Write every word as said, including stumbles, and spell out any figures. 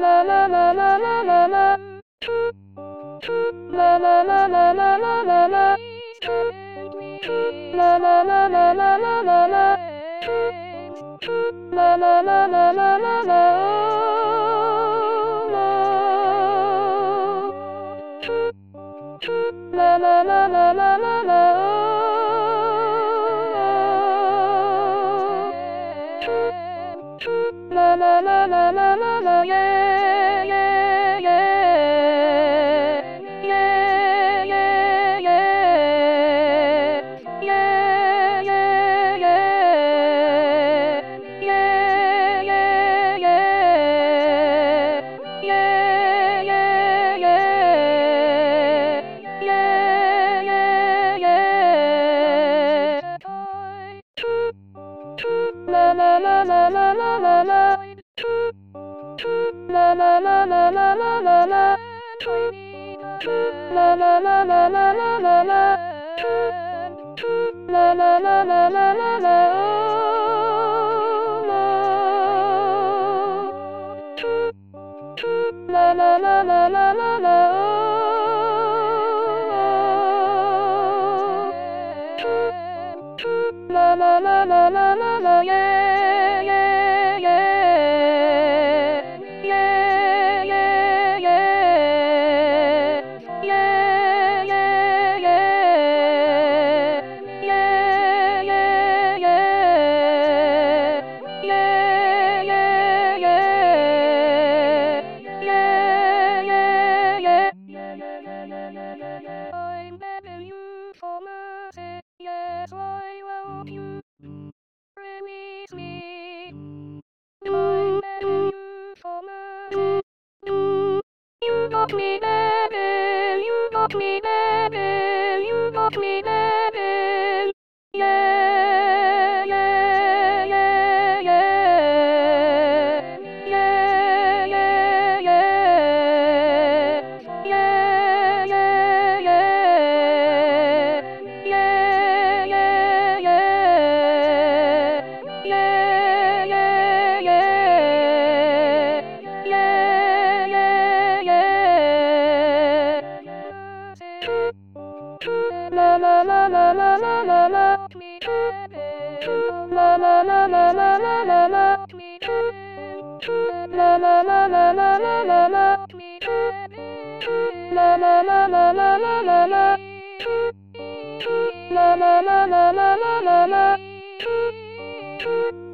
la la la la la la la. La la la la la la la la. La la la la la la la la. La la la la la la la. La la la la la la la. La la la la la la la, yeah, yeah, yeah, yeah, yeah, yeah, yeah, yeah, yeah, yeah, yeah, la la la la la la la la. La la la la la la la la. La la la la la la la la. La la la la la la la. La la la la la la la. La la la la la la la, yeah, yeah, yeah, yeah, yeah, yeah, yeah, yeah, yeah, yeah, yeah, yeah, yeah. I'm begging you for mercy, yes, I won't you release me. I'm begging you for mercy. You got me begging, you got me begging, you got me begging. Yeah, yeah, yeah, yeah, yeah, yeah, yeah, yeah, yeah, yeah, yeah, yeah, yeah, yeah, yeah, yeah, yeah. La la la la la la la la. La la la la la la la la. La la la la la la la la. La la la la la la la la. La la la la la la la la.